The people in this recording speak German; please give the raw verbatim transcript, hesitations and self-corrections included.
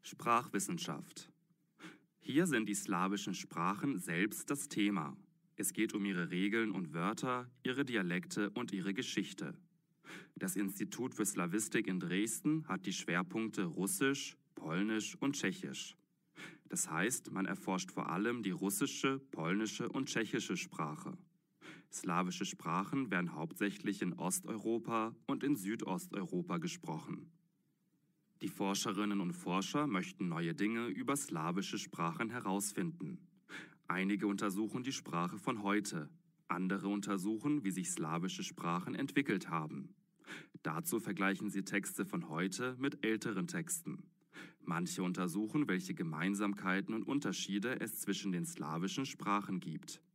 Sprachwissenschaft. Hier sind die slawischen Sprachen selbst das Thema. Es geht um ihre Regeln und Wörter, ihre Dialekte und ihre Geschichte. Das Institut für Slawistik in Dresden hat die Schwerpunkte Russisch, Polnisch und Tschechisch. Das heißt, man erforscht vor allem die russische, polnische und tschechische Sprache. Slawische Sprachen werden hauptsächlich in Osteuropa und in Südosteuropa gesprochen. Die Forscherinnen und Forscher möchten neue Dinge über slawische Sprachen herausfinden. Einige untersuchen die Sprache von heute, andere untersuchen, wie sich slawische Sprachen entwickelt haben. Dazu vergleichen sie Texte von heute mit älteren Texten. Manche untersuchen, welche Gemeinsamkeiten und Unterschiede es zwischen den slawischen Sprachen gibt.